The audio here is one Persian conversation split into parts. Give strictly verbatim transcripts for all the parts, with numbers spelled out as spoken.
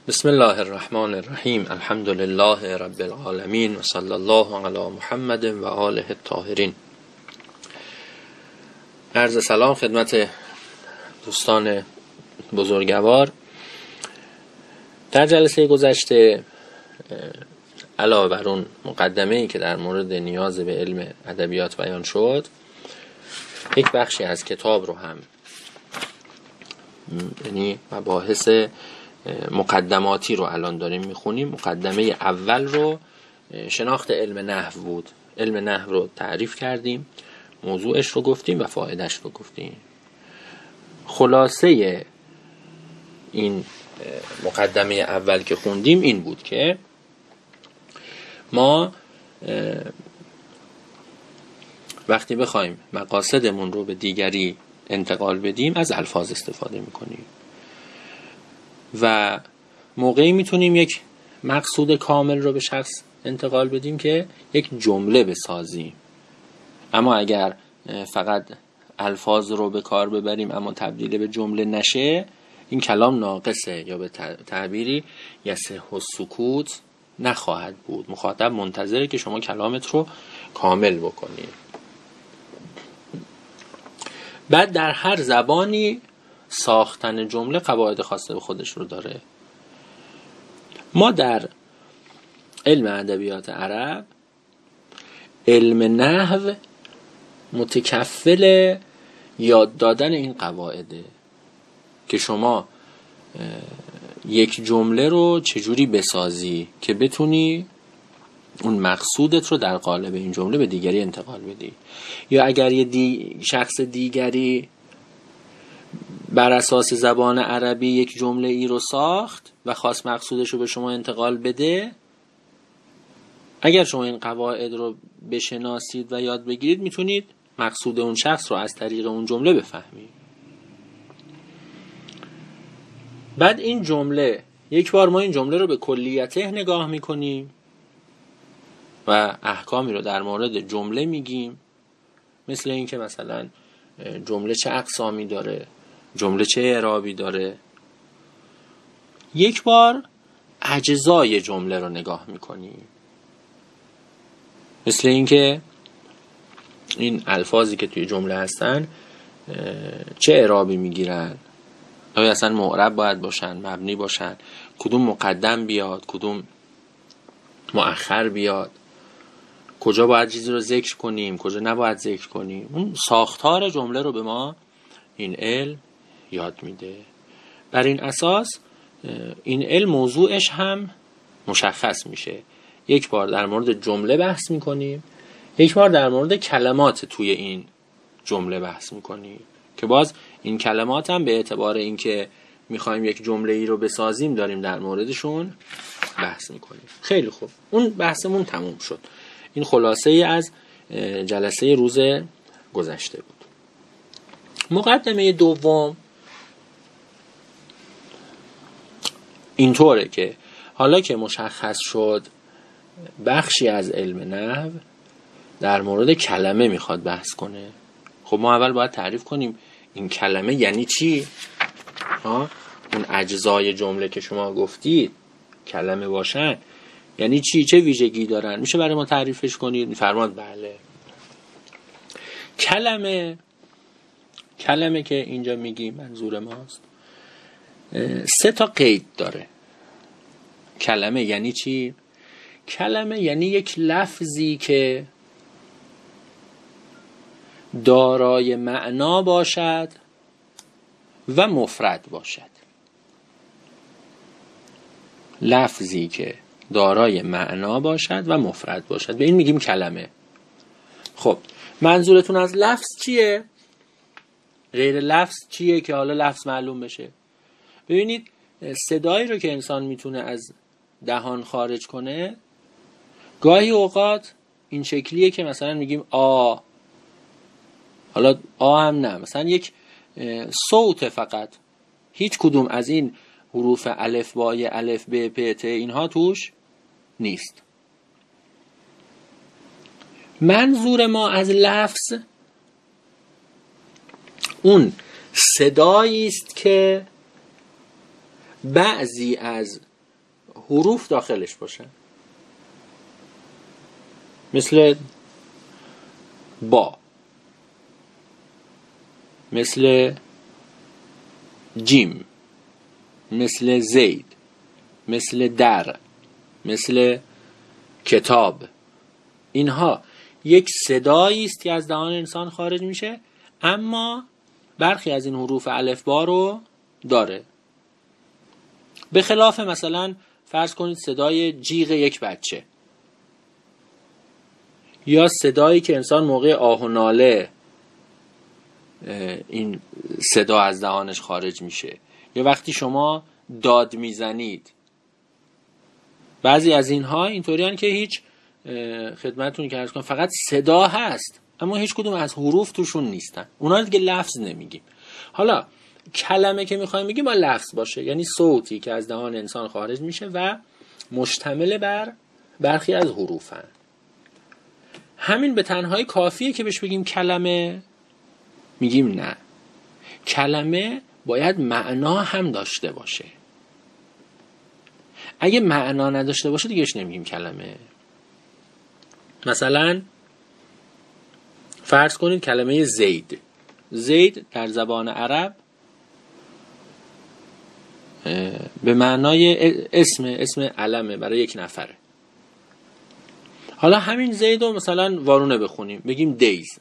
بسم الله الرحمن الرحیم. الحمد لله رب العالمین و صلی الله علی محمد و آله الطاهرین. عرض سلام خدمت دوستان بزرگوار. در جلسه گذشته علاوه بر اون مقدمه‌ای که در مورد نیاز به علم ادبیات بیان شد، یک بخشی از کتاب رو هم، یعنی مباحث مقدماتی رو الان داریم میخونیم. مقدمه اول رو شناخت علم نحو بود. علم نحو رو تعریف کردیم، موضوعش رو گفتیم و فایدهش رو گفتیم. خلاصه این مقدمه اول که خوندیم این بود که ما وقتی بخوایم مقاصدمون رو به دیگری انتقال بدیم از الفاظ استفاده میکنیم و موقعی میتونیم یک مقصود کامل رو به شخص انتقال بدیم که یک جمله بسازیم. اما اگر فقط الفاظ رو به کار ببریم اما تبدیل به جمله نشه، این کلام ناقصه، یا به تعبیری یصح السکوت نخواهد بود. مخاطب منتظره که شما کلامت رو کامل بکنید. بعد در هر زبانی ساختن جمله قواعد خاصه به خودش رو داره. ما در علم ادبیات عرب، علم نحو متکفل یاد دادن این قواعده که شما یک جمله رو چجوری بسازی که بتونی اون مقصودت رو در قالب این جمله به دیگری انتقال بدی. یا اگر یه دی شخص دیگری بر اساس زبان عربی یک جمله ای رو ساخت و خواست مقصودش رو به شما انتقال بده، اگر شما این قواعد رو بشناسید و یاد بگیرید، میتونید مقصود اون شخص رو از طریق اون جمله بفهمید. بعد این جمله، یک بار ما این جمله رو به کلیته نگاه میکنیم و احکامی رو در مورد جمله میگیم، مثل این که مثلا جمله چه اقسامی داره، جمله چه اعرابی داره. یک بار اجزای جمله رو نگاه میکنیم، مثل این که این الفاظی که توی جمله هستن چه اعرابی میگیرن، آیا اصلا معرب باید باشن، مبنی باشن، کدوم مقدم بیاد، کدوم مؤخر بیاد، کجا باید چیزی رو ذکر کنیم، کجا نباید ذکر کنیم. اون ساختار جمله رو به ما این علم یاد میده. بر این اساس این علم موضوعش هم مشخص میشه. یک بار در مورد جمله بحث میکنیم، یک بار در مورد کلمات توی این جمله بحث میکنیم که باز این کلمات هم به اعتبار اینکه میخوایم یک جمله ای رو بسازیم داریم در موردشون بحث میکنیم. خیلی خوب، اون بحثمون تموم شد. این خلاصه ای از جلسه روز گذشته بود. مقدمه دوم اینطوره که حالا که مشخص شد بخشی از علم نحو در مورد کلمه میخواد بحث کنه، خب ما اول باید تعریف کنیم این کلمه یعنی چی. ها، اون اجزای جمله که شما گفتید کلمه باشن یعنی چی، چه ویژگی دارن، میشه برای ما تعریفش کنید؟ میفرماد بله. کلمه کلمه که اینجا میگیم منظور ماست سه تا قید داره. کلمه یعنی چی؟ کلمه یعنی یک لفظی که دارای معنا باشد و مفرد باشد. لفظی که دارای معنا باشد و مفرد باشد، به این میگیم کلمه. خب منظورتون از لفظ چیه؟ غیر لفظ چیه که حالا لفظ معلوم بشه؟ ببینید صدایی رو که انسان میتونه از دهان خارج کنه گاهی اوقات این شکلیه که مثلا میگیم آ، حالا آ هم نه، مثلا یک صوت فقط، هیچ کدوم از این حروف الف بای الف ب پ ت اینها توش نیست. منظور ما از لفظ اون صدایی است که بعضی از حروف داخلش باشن، مثل با، مثل جیم، مثل زید، مثل در، مثل کتاب. اینها یک صدایی است که از دهان انسان خارج میشه، اما برخی از این حروف الفبا رو داره. به خلاف مثلا فرض کنید صدای جیغ یک بچه، یا صدایی که انسان موقع آه و ناله این صدا از دهانش خارج میشه، یا وقتی شما داد میزنید. بعضی از اینها اینطوری هستند که هیچ خدمتتون که عرض کنم فقط صدا هست، اما هیچ کدوم از حروف توشون نیستن. اونا دیگه لفظ نمیگیم. حالا کلمه که میخوایم بگیم با لفظ باشه، یعنی صوتی که از دهان انسان خارج میشه و مشتمل بر برخی از حروفن. همین به تنهایی کافیه که بهش بگیم کلمه؟ میگیم نه، کلمه باید معنا هم داشته باشه. اگه معنا نداشته باشه دیگهش نمیگیم کلمه. مثلا فرض کنید کلمه زید. زید در زبان عرب به معنای اسم اسم علمه برای یک نفره. حالا همین زید رو مثلا وارونه بخونیم بگیم دیز.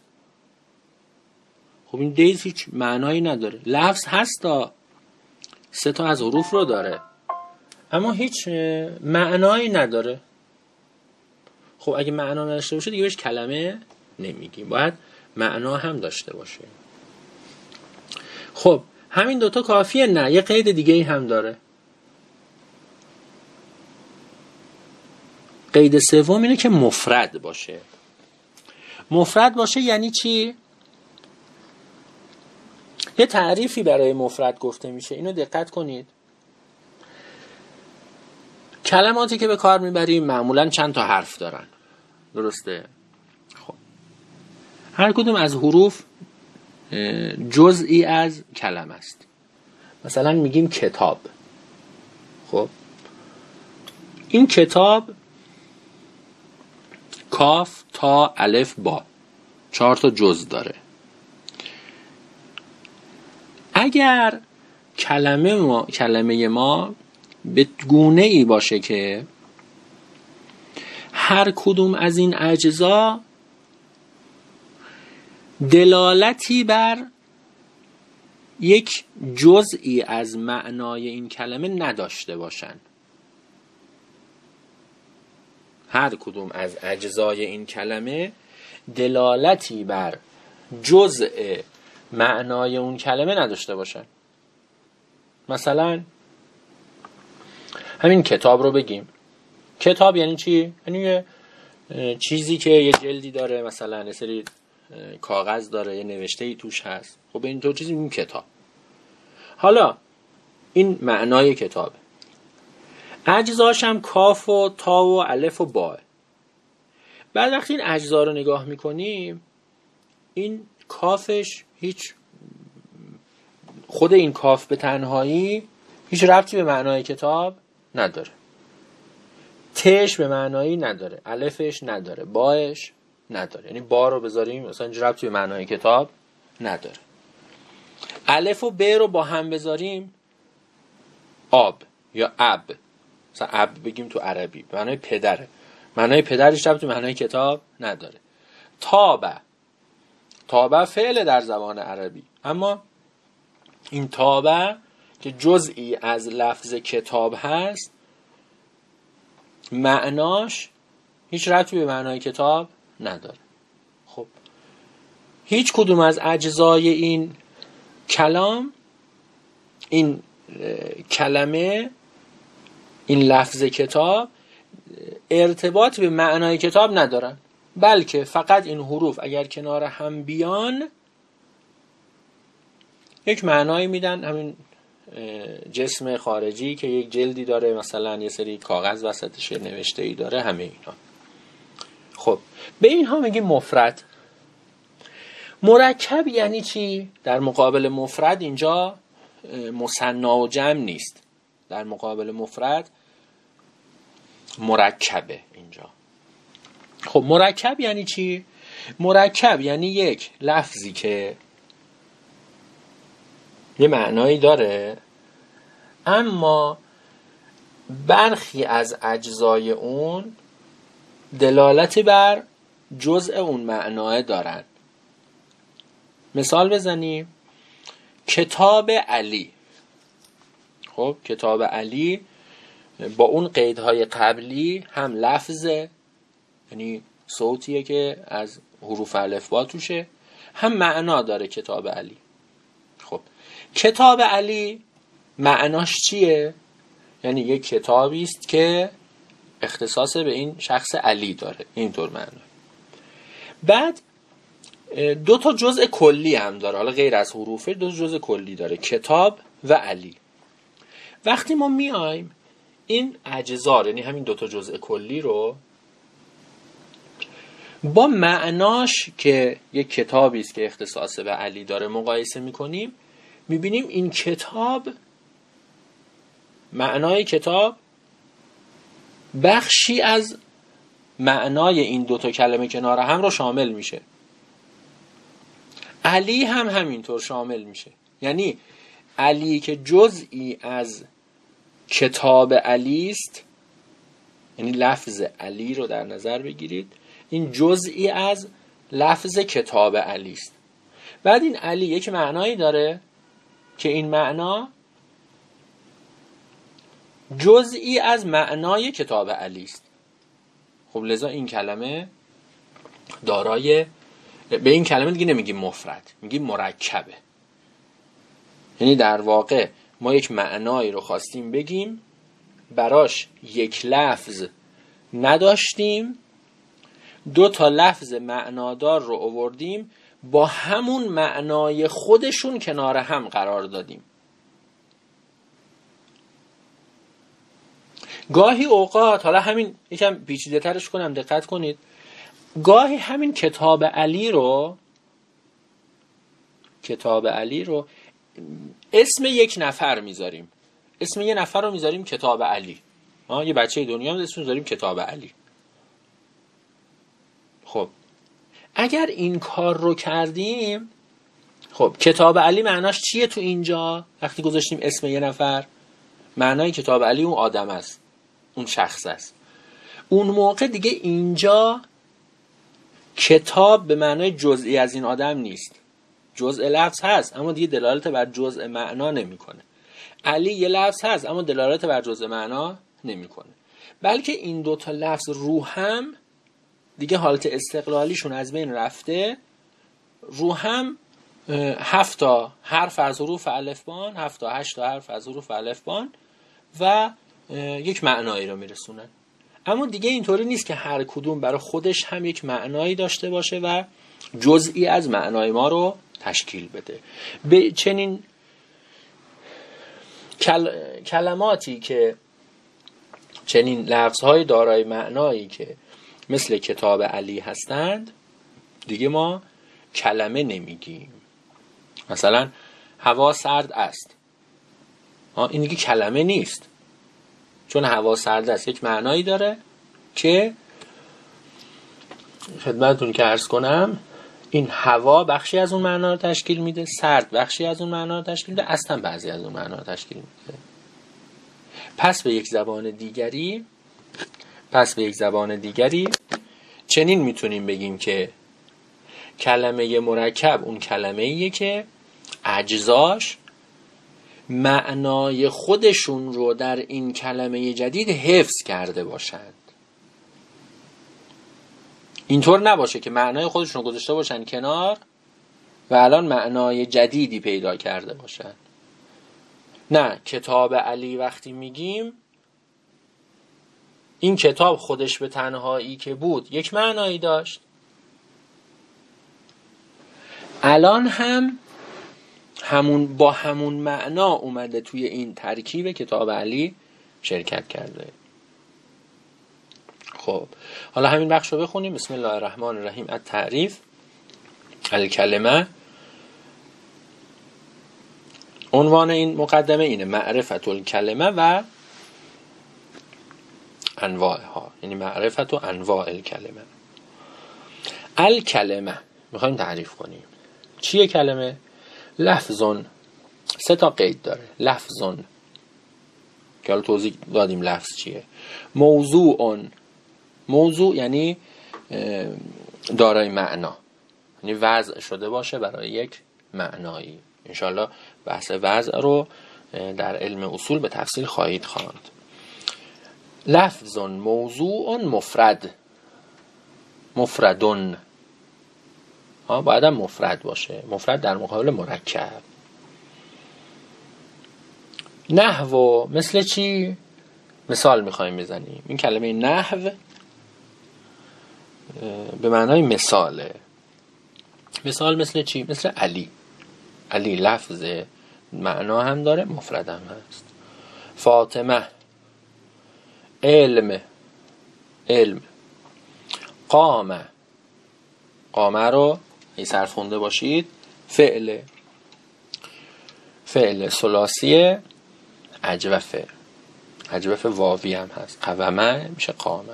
خب این دیز هیچ معنایی نداره. لفظ هستا، سه تا از حروف رو داره، اما هیچ معنایی نداره. خب اگه معنا نداشته باشه دیگه بهش کلمه نمیگیم، باید معنا هم داشته باشه. خب همین دوتا کافیه؟ نه، یه قید دیگه ای هم داره. قید سوم اینه که مفرد باشه. مفرد باشه یعنی چی؟ یه تعریفی برای مفرد گفته میشه، اینو دقت کنید. کلماتی که به کار میبریم معمولاً چند تا حرف دارن، درسته؟ خب هر کدوم از حروف جزئی از کلمه است. مثلا میگیم کتاب. خب این کتاب کاف تا الف با چهار تا جز داره. اگر کلمه ما کلمه ما به گونه ای باشه که هر کدوم از این اجزا دلالتی بر یک جزئی از معنای این کلمه نداشته باشن، هر کدوم از اجزای این کلمه دلالتی بر جزء معنای اون کلمه نداشته باشن. مثلا همین کتاب رو بگیم. کتاب یعنی چی؟ یعنی یه چیزی که یه جلدی داره، مثلا یه سری کاغذ داره، یه نوشته‌ای توش هست. خب به این طور چیزی میگیم کتاب. حالا این معنای کتابه. اجزاش هم کاف و تا و الف و با. بعد وقتی این اجزا رو نگاه میکنیم، این کافش هیچ، خود این کاف به تنهایی هیچ ربطی به معنای کتاب نداره. تش به معنایی نداره، الفش نداره، باش نداره. یعنی با رو بذاریم مثلا هیچ ربطی به معنای کتاب نداره. الف و ب رو با هم بذاریم آب یا اب، مثلا اب بگیم تو عربی به معنای پدره، معنای پدرش ربطی به معنای کتاب نداره. تابه، تابه فعل در زبان عربی، اما این تابه که جزئی از لفظ کتاب هست معناش هیچ ربطی به معنای کتاب نداره. خب هیچ کدوم از اجزای این کلام، این کلمه، این لفظ کتاب ارتباط به معنای کتاب ندارن، بلکه فقط این حروف اگر کنار هم بیان یک معنایی میدن. همین جسم خارجی که یک جلدی داره، مثلا یه سری کاغذ وسطش نوشته‌ای داره، همه اینا. خب به اینها میگیم مفرد. مرکب یعنی چی؟ در مقابل مفرد اینجا مثنا و جمع نیست. در مقابل مفرد مرکبه اینجا. خب مرکب یعنی چی؟ مرکب یعنی یک لفظی که یه معنایی داره اما برخی از اجزای اون دلالت بر جزء اون معناه دارن. مثال بزنیم، کتاب علی. خب کتاب علی با اون قیدهای قبلی هم لفظه، یعنی صوتیه که از حروف الفبا توشه، هم معنا داره کتاب علی. خب کتاب علی معناش چیه؟ یعنی یک کتابی است که اختصاص به این شخص علی داره، اینطور معنا. بعد دو تا جزء کلی هم داره، حالا غیر از حروفه دو تا جزء کلی داره، کتاب و علی. وقتی ما میایم این اجزا، یعنی همین دو تا جزء کلی رو با معناش که یک کتابی است که اختصاص به علی داره مقایسه میکنیم، میبینیم این کتاب، معنای کتاب بخشی از معنای این دو تا کلمه کنار هم رو شامل میشه. علی هم همینطور شامل میشه. یعنی علی که جزئی از کتاب علی است، یعنی لفظ علی رو در نظر بگیرید، این جزئی از لفظ کتاب علی است. بعد این علی یک معنایی داره که این معنا جزئی از معنای کتاب علی است. خب لذا این کلمه دارای، به این کلمه دیگه نمیگیم مفرد، میگیم مرکبه. یعنی در واقع ما یک معنایی رو خواستیم بگیم، براش یک لفظ نداشتیم، دو تا لفظ معنادار رو آوردیم، با همون معنای خودشون کنار هم قرار دادیم. گاهی اوقات، حالا همین یکم پیچیده ترش کنم دقت کنید، گاهی همین کتاب علی رو کتاب علی رو اسم یک نفر میذاریم، اسم یه نفر رو میذاریم کتاب علی. یه بچه دنیا هم اسمش میذاریم کتاب علی. خب اگر این کار رو کردیم، خب کتاب علی معناش چیه تو اینجا؟ وقتی گذاشتیم اسم یه نفر، معنای کتاب علی اون آدم است، اون شخص است. اون موقع دیگه اینجا کتاب به معنای جزئی از این آدم نیست. جزء لفظ هست اما دیگه دلالت بر جزء معنا نمیکنه. علی یه لفظ هست اما دلالت بر جزء معنا نمیکنه. بلکه این دو تا لفظ رو هم دیگه حالت استقلالیشون از بین رفته، رو هم هفت تا حرف از حروف الفبان، هفت تا هشت تا حرف از حروف الفبان و یک معنایی رو میرسونن. اما دیگه اینطوری نیست که هر کدوم برای خودش هم یک معنایی داشته باشه و جزئی از معنای ما رو تشکیل بده. به چنین کل... کلماتی که چنین لفظهای دارای معنایی که مثل کتاب علی هستند دیگه ما کلمه نمیگیم. مثلا هوا سرد است، این دیگه کلمه نیست، چون هوا سرد است یک معنایی داره که خدمتتون که عرض کنم این هوا بخشی از اون معنا رو تشکیل میده، سرد بخشی از اون معنا رو تشکیل میده، اصلا بعضی از اون معنا رو تشکیل میده. پس به یک زبان دیگری پس به یک زبان دیگری چنین میتونیم بگیم که کلمه مرکب اون کلمه‌ایه که اجزاش معنای خودشون رو در این کلمه جدید حفظ کرده باشند. اینطور نباشه که معنای خودشون رو گذاشته باشن کنار و الان معنای جدیدی پیدا کرده باشن. نه، کتاب علی وقتی میگیم این کتاب خودش به تنهایی که بود یک معنایی داشت، الان هم همون با همون معنا اومده توی این ترکیب کتاب علی شرکت کرده. خب حالا همین بخش رو بخونیم. بسم الله الرحمن الرحیم. التعریف الکلمه. عنوان این مقدمه اینه: معرفت الکلمه و انواعها، یعنی معرفت و انواع الکلمه. الکلمه میخوایم تعریف کنیم. چیه کلمه؟ لفظون، سه تا قید داره. لفظون که حالا توضیح دادیم لفظ چیه. موضوعون، موضوع یعنی دارای معنا، یعنی وضع شده باشه برای یک معنایی. انشالله بحث وضع رو در علم اصول به تفصیل خواهید خواند. لفظون موضوعون مفرد، مفردون ها باید هم مفرد باشه، مفرد در مقابل مرکب. نحو مثل چی؟ مثال میخوایم بزنیم. این کلمه نحو به معنای مثاله. مثال مثل چی؟ مثل علی. علی لفظ معنا هم داره، مفرد هم هست. فاطمه علم، علم. قامه، قامه رو ای صرف خونده باشید فعل، فعل ثلاثی اجوفه، اجوف واوی هم هست. قومه میشه قامه.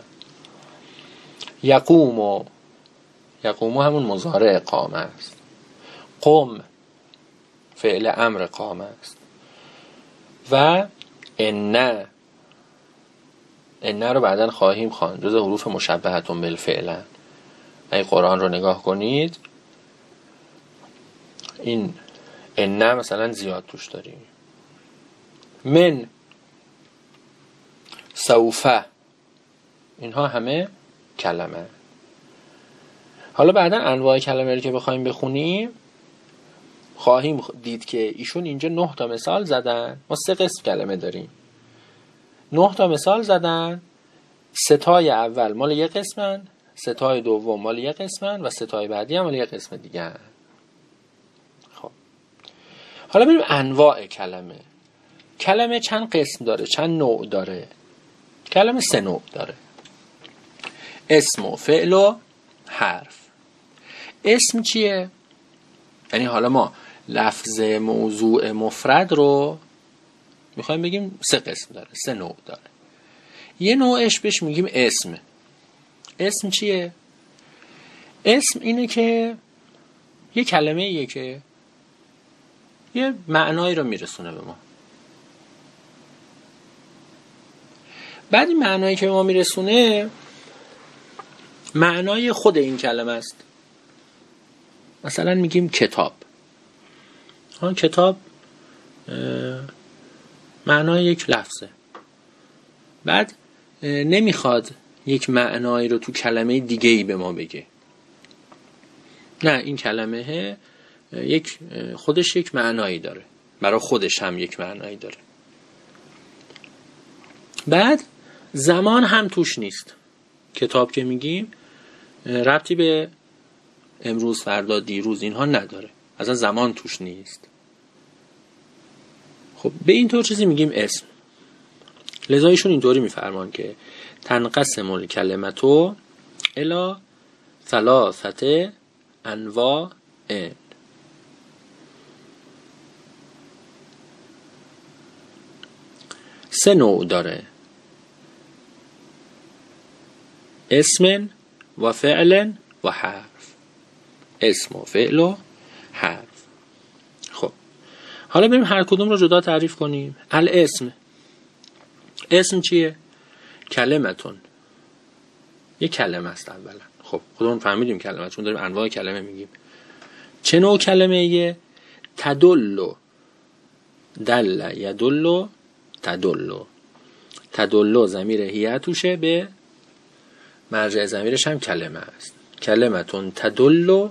یقوم، یقوم همون مضارع قامه است. قم فعل امر قامه است. و ان، ان رو بعداً خواهیم خواند، جز حروف مشبهتون بالفعل. اگه قرآن رو نگاه کنید این ان مثلا زیاد توش داریم. من، سوفه، اینها همه کلمه. حالا بعدا انواع کلمه رو که بخوایم بخونیم خواهیم دید که ایشون اینجا نه تا مثال زدن. ما سه قسم کلمه داریم، نه تا مثال زدن. ستای اول مال یک قسمن، ستای دوم مال یک قسمن و ستای بعدی هم مال یک قسم دیگه. خب حالا بریم انواع کلمه. کلمه چند قسم داره، چند نوع داره؟ کلمه سه نوع داره: اسم و فعل و حرف. اسم چیه؟ یعنی حالا ما لفظ موضوع مفرد رو میخوایم بگیم سه قسم داره، سه نوع داره. یه نوعش بهش میگیم اسم. اسم چیه؟ اسم اینه که یه کلمه ایه که یه معنایی رو میرسونه به ما. بعد این معنایی که به ما میرسونه معنای خود این کلمه است. مثلا میگیم کتاب. آن کتاب معنای یک لفظه. بعد نمیخواد یک معنایی رو تو کلمه دیگه‌ای به ما بگه. نه، این کلمه یک خودش یک معنایی داره، برای خودش هم یک معنایی داره. بعد زمان هم توش نیست. کتاب که میگیم ربطی به امروز، فردا، دیروز اینها نداره، اصلا زمان توش نیست. خب به این طور چیزی میگیم اسم. لذا ایشون اینطوری میفرمان که تنقسم الکلمتو الی ثلاثه انواع. سه نوع داره: اسم و فعل و حرف. اسم و فعل و حرف. خب حالا بریم هر کدوم رو جدا تعریف کنیم. الاسم، اسم چیه؟ کلمتون، یه کلمه است اولا. خب خودمون فهمیدیم کلمه، چون داریم انواع کلمه میگیم. چه نوع کلمه ایه؟ تدلو، دل یدلو، تدلو. تدلو ضمیر هیئه توشه، به مرجع ضمیرش هم کلمه است. کلمتون تدلو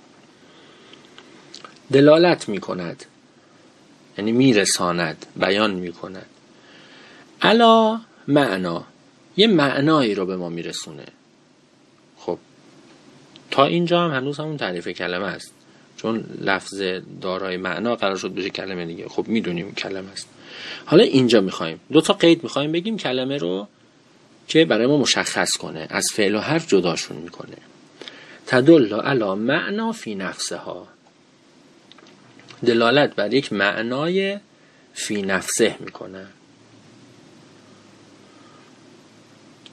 دلالت میکند، یعنی میرساند، بیان میکند. علا معنا، یه معنایی رو به ما میرسونه. خب تا اینجا هم هنوز همون تعریف کلمه است، چون لفظ دارای معنا قرار شد بشه کلمه دیگه. خب میدونیم کلمه است. حالا اینجا میخوایم دو تا قید میخوایم بگیم کلمه رو که برای ما مشخص کنه، از فعل و حرف جداشون میکنه. تدل علی معنا فی نفسها، دلالت بر یک معنای فی نفسه میکنه.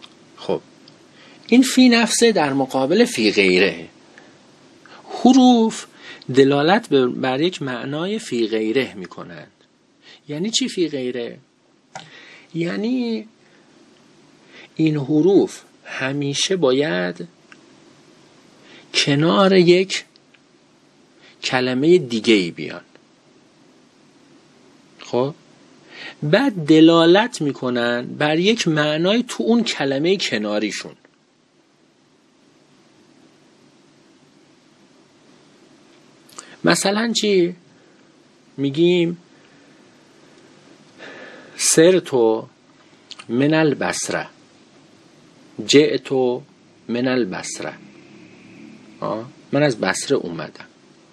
خب این فی نفسه در مقابل فی غیره. حروف دلالت بر یک معنای فی غیره می کنند. یعنی چی فی غیره؟ یعنی این حروف همیشه باید کنار یک کلمه دیگه ای بیان. خب بعد دلالت میکنن بر یک معنای تو اون کلمه کناریشون. مثلا چی؟ میگیم سرتو من البصره، جئتو من البصره. من از بصره اومدم.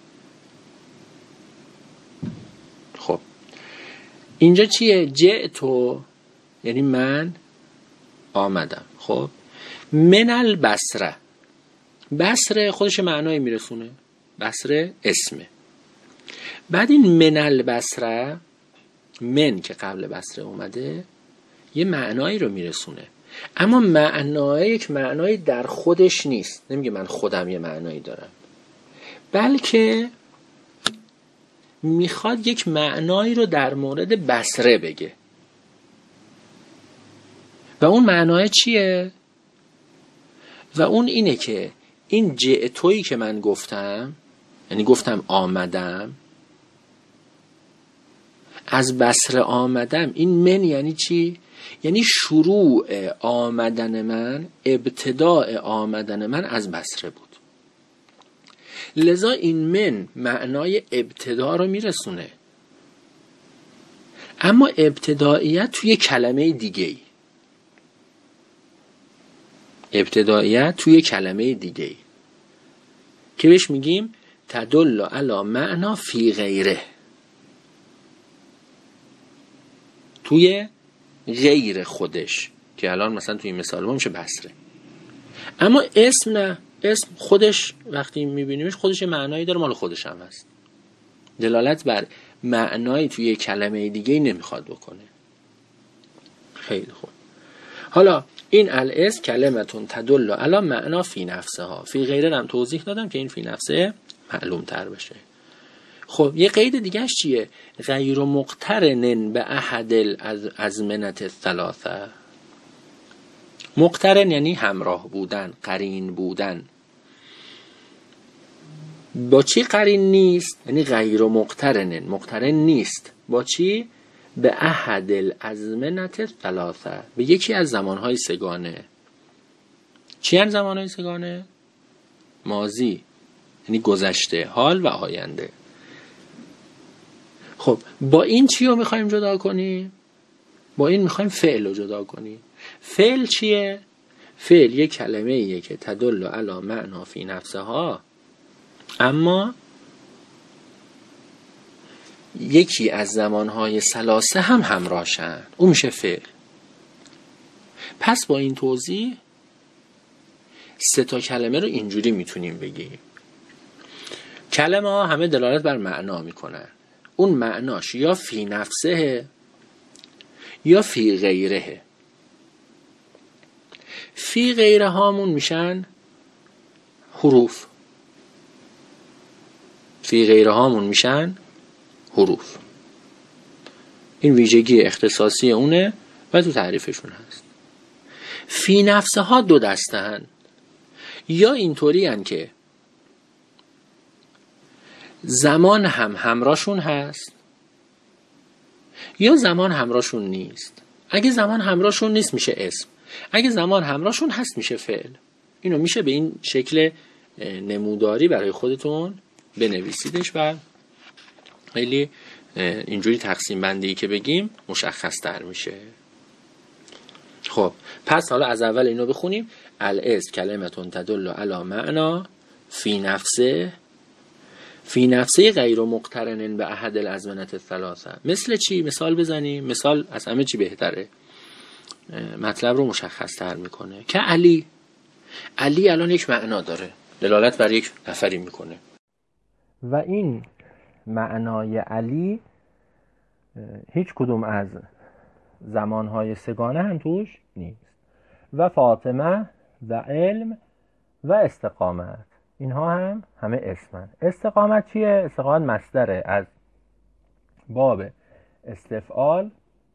خب اینجا چیه؟ جئتو یعنی من آمدم. خب من البصره، بصره خودش معنایی میرسونه. بصره اسمه. بعد این من البصره، من که قبل بصره اومده یه معنایی رو میرسونه، اما معنای یک معنایی در خودش نیست. نمیگه من خودم یه معنایی دارم، بلکه میخواد یک معنایی رو در مورد بصره بگه. و اون معنای چیه؟ و اون اینه که این جئتویی که من گفتم، یعنی گفتم آمدم، از بصره آمدم، این من یعنی چی؟ یعنی شروع آمدن من، ابتداء آمدن من از بصره بود. لذا این من معنای ابتدا رو میرسونه، اما ابتداییت توی کلمه دیگه ای. ابتداییت توی کلمه دیگه ای که بهش میگیم تدل علی معنا فی غیره، توی غیر خودش، که الان مثلا توی مثال ما میشه بصره. اما اسم نه، اسم خودش وقتی میبینیمش خودش یه معنایی داره، مال خودش هم هست. دلالت بر معنایی توی کلمه دیگه نمیخواد بکنه. خیلی خوب. حالا این الاسم کلمتون تدل علی معنا فی نفسه ها. فی غیره هم توضیح دادم که این فی نفسه معلوم تر بشه. خب یه قید دیگهش چیه؟ غیر مقترن به احد الازمنه الثلاثه. مقترن یعنی همراه بودن، قرین بودن. با چی قرین نیست؟ یعنی غیر مقترن، مقترن نیست. با چی؟ به احد الازمنه الثلاثه، به یکی از زمانهای سگانه. چی هن زمانهای سگانه؟ ماضی یعنی گذشته، حال و آینده. خب با این چی رو میخوایم جدا کنیم؟ با این میخوایم فعل رو جدا کنیم. فعل چیه؟ فعل یک کلمه ایه که تدل علی معنا فی نفسه ها، اما یکی از زمانهای ثلاثه هم همراهشن، اون میشه فعل. پس با این توضیح سه تا کلمه رو اینجوری میتونیم بگیم. کلمه ها همه دلالت بر معنا میکنن. اون معناش یا فی نفسه یا فی غیره. فی غیره هامون میشن حروف. فی غیره هامون میشن حروف. این ویژگی اختصاصی اونه و تو تعریفشون هست. فی نفسه ها دو دسته هن. یا اینطوری هن که زمان هم همراهشون هست، یا زمان همراهشون نیست. اگه زمان همراهشون نیست میشه اسم، اگه زمان همراهشون هست میشه فعل. اینو میشه به این شکل نموداری برای خودتون بنویسیدش و خیلی اینجوری تقسیم بندی که بگیم مشخص تر میشه. خب پس حالا از اول اینو بخونیم. الاسم کلمتون تدل علی معنا فی نفسه، فی نفسه غیر مقترن به احد الازمنه الثلاثه. مثل چی؟ مثال بزنیم. مثال از همه چی بهتره، مطلب رو مشخص تر میکنه. که علی، علی الان یک معنا داره، دلالت بر یک نفری میکنه و این معنای علی هیچ کدوم از زمانهای سگانه هم توش نیست. و فاطمه و علم و استقامت. اینها هم همه اسمن. استقامت چیه؟ استقامت مصدره از باب استفعال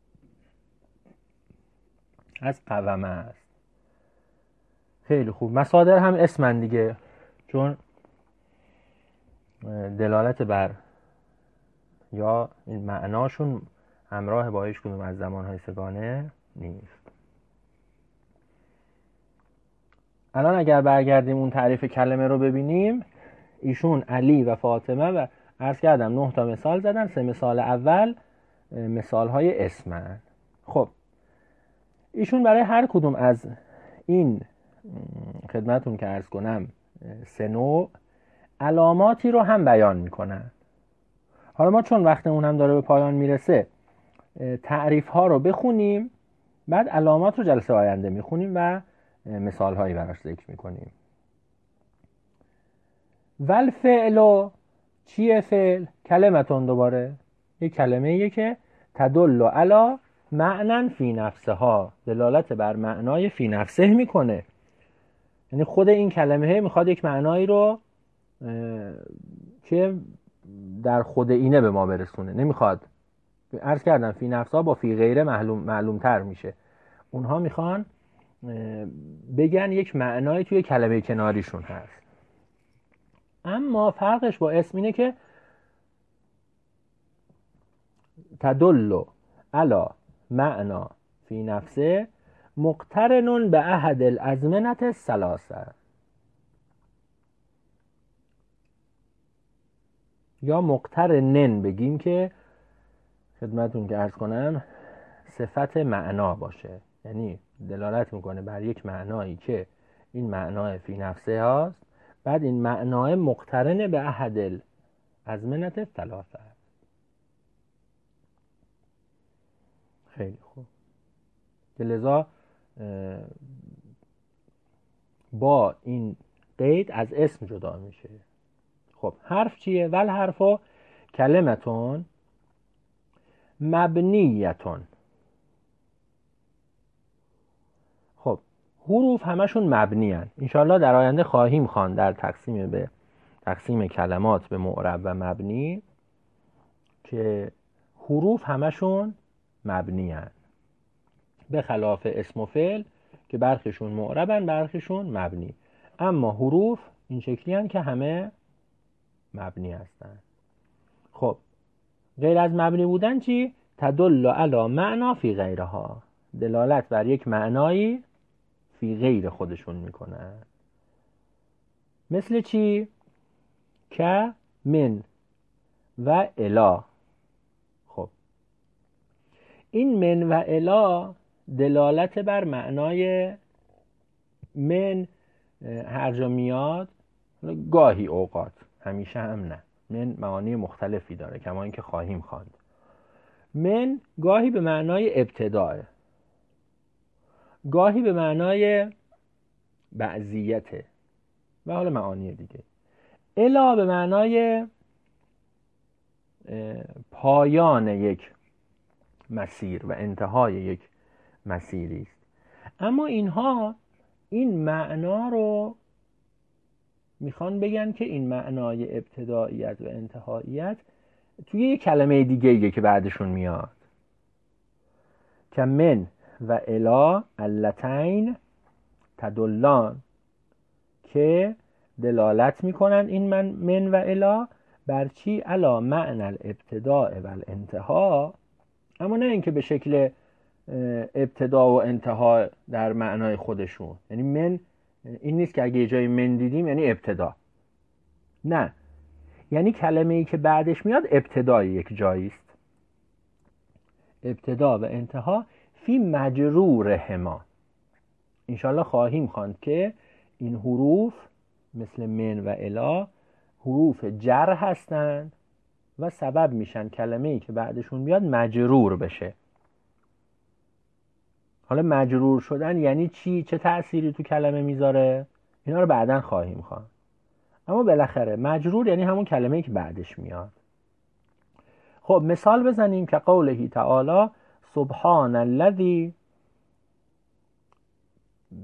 از قومه است. خیلی خوب. مصادر هم اسمن دیگه، چون دلالت بر یا این معناشون همراه با هیچ کدوم از زمانهای سگانه نیست. الان اگر برگردیم اون تعریف کلمه رو ببینیم، ایشون علی و فاطمه و عرض کردم نه تا مثال زدن. سه مثال اول مثال های اسمن. خب ایشون برای هر کدوم از این خدمتون که عرض کنم سه نوع علاماتی رو هم بیان میکنن. حالا ما چون وقتمون هم داره به پایان میرسه، تعریف ها رو بخونیم، بعد علامات رو جلسه آینده میخونیم و مثال هایی براش ذکر میکنیم. ول فعل چیه؟ فعل کلمتون، دوباره یک کلمه ایه که تدل علی معنی فی نفسها، دلالت بر معنای فی نفسه میکنه. یعنی خود این کلمه میخواد یک معنایی رو که در خود اینه به ما برسونه، نمیخواد. عرض کردم فی نفسها با فی غیره معلوم معلوم تر میشه. اونها میخوان بگن یک معنایی توی کلمه کناریشون هست. اما فرقش با اسم اینه که تدل علی معنا فی نفسه مقترن به احد الازمنه الثلاثه، یا مقترنن بگیم که خدمتون که عرض کنم صفت معنا باشه، یعنی دلالت میکنه بر یک معنایی که این معنای فی نفسه هاست، بعد این معنای مقترن به احد الازمنه الثلاثه. خیلی خوب. لذا با این قید از اسم جدا میشه. خب حرف چیه؟ ول حرفا کلمتون مبنیتون. خب حروف همشون مبنی هن. انشاءالله در آینده خواهیم خواند در تقسیم به تقسیم کلمات به معرب و مبنی که حروف همشون مبنی هن، به خلاف اسم و فعل که برخیشون معربن برخیشون مبنی. اما حروف این شکلی هن که همه مبنی هستن. خب غیر از مبنی بودن چی؟ تدل علی معنا فی غیرها، دلالت بر یک معنایی فی غیر خودشون میکنن. مثل چی؟ که من و الا. خب این من و الا دلالت بر معنای من هر جا میاد، گاهی اوقات، همیشه هم نه، من معانی مختلفی داره کما اینکه خواهیم خواند. من گاهی به معنای ابتداء، گاهی به معنای بعضیته و حالا معانی دیگه. الا به معنای پایان یک مسیر و انتهای یک مسیری است. اما اینها این معنا رو میخوان بگن که این معنای ابتداییت و انتهاییت توی یک کلمه دیگه ایه که بعدشون میاد، که من و الا اللتین تدلان، که دلالت میکنن این من, من و الا بر چی؟ علا معنی الابتداء و الانتها، اما نه اینکه به شکل ابتدا و انتها در معنای خودشون. یعنی من این نیست که اگه یه جای من دیدیم یعنی ابتدا، نه، یعنی کلمه ای که بعدش میاد ابتدای یک جایی است. ابتدا و انتها فی مجرورهما. انشالله خواهیم خواند که این حروف مثل من و الا حروف جر هستند و سبب میشن کلمه ای که بعدشون بیاد مجرور بشه. حالا مجرور شدن یعنی چی؟ چه تأثیری تو کلمه میذاره؟ اینا رو بعداً خواهیم خواند. اما بالاخره مجرور یعنی همون کلمه ای که بعدش میاد. خب مثال بزنیم که قوله تعالی سبحان الذی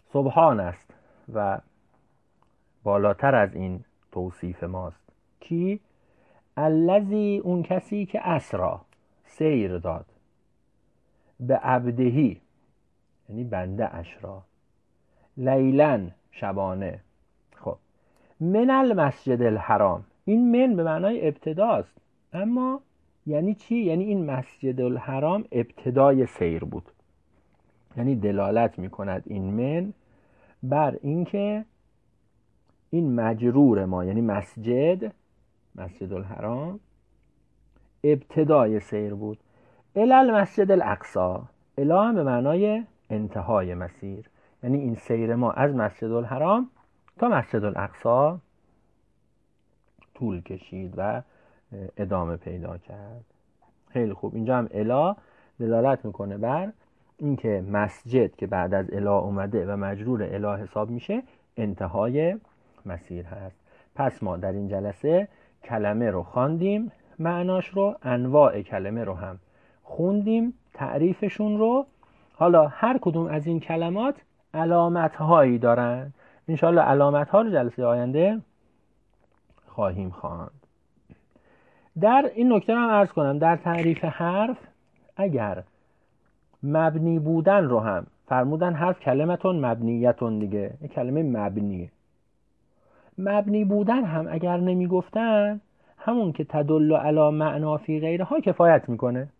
سبحان است و بالاتر از این توصیف ماست. کی؟ الذی، اون کسی که اسرا، سیر داد، به عبدهی یعنی بنده اش را، لیلن شبانه. خب من المسجد الحرام، این من به معنای ابتداست، اما یعنی چی؟ یعنی این مسجد الحرام ابتدای سیر بود، یعنی دلالت میکند این من بر اینکه این مجرور ما یعنی مسجد مسجد الحرام ابتدای سیر بود. الی المسجد الاقصی، الی هم به معنای انتهای مسیر، یعنی این سیر ما از مسجد الحرام تا مسجد الاقصی طول کشید و ادامه پیدا کرد. خیلی خوب، اینجا هم الی دلالت میکنه بر اینکه مسجد که بعد از الی اومده و مجرور الی حساب میشه انتهای مسیر هست. پس ما در این جلسه کلمه رو خواندیم، معناش رو، انواع کلمه رو هم خوندیم، تعریفشون رو. حالا هر کدوم از این کلمات علامت هایی دارن، انشالله علامت ها رو جلسه آینده خواهیم خواند. در این نکته رو هم عرض کنم، در تعریف حرف اگر مبنی بودن رو هم فرمودن حرف کلمتون مبنیتون، دیگه این کلمه مبنیه، مبنی بودن هم اگر نمی گفتن همون که تدل علی معنا فی غیره ها کفایت میکنه.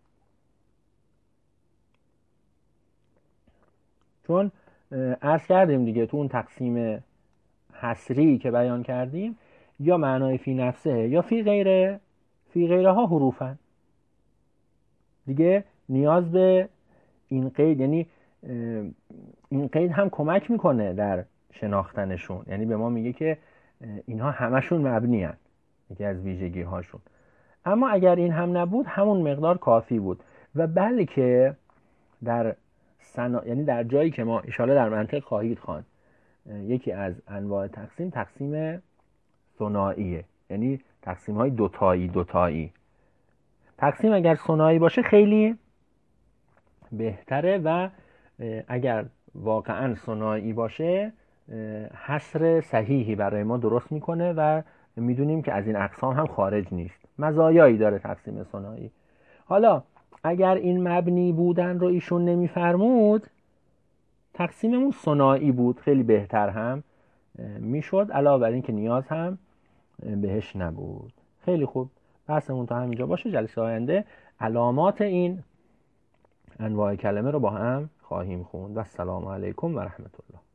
چون عرض کردیم دیگه تو اون تقسیم حصری که بیان کردیم، یا معنای فی نفسه یا فی غیره، فی غیره ها حروفن دیگه، نیاز به این قید، یعنی این قید هم کمک میکنه در شناختنشون، یعنی به ما میگه که اینها همشون مبنی هن، یکی از ویژگی هاشون. اما اگر این هم نبود همون مقدار کافی بود. و بلکه در سنا... یعنی در جایی که ما انشاءالله در منطق خواهید خواند، یکی از انواع تقسیم تقسیم ثنائیه، یعنی تقسیم های دوتایی دوتایی. تقسیم اگر ثنایی باشه خیلی بهتره و اگر واقعا ثنایی باشه حصر صحیحی برای ما درست میکنه و میدونیم که از این اقسام هم خارج نیست، مزایایی داره تقسیم ثنایی. حالا اگر این مبنی بودن رو ایشون نمیفرمود، تقسیممون ثنایی بود، خیلی بهتر هم میشد، علاوه بر این که نیاز هم بهش نبود. خیلی خوب، بحثمون تا همینجا باشه. جلسه آینده علامات این انواع کلمه رو با هم خواهیم خوند. و السلام علیکم و رحمت الله.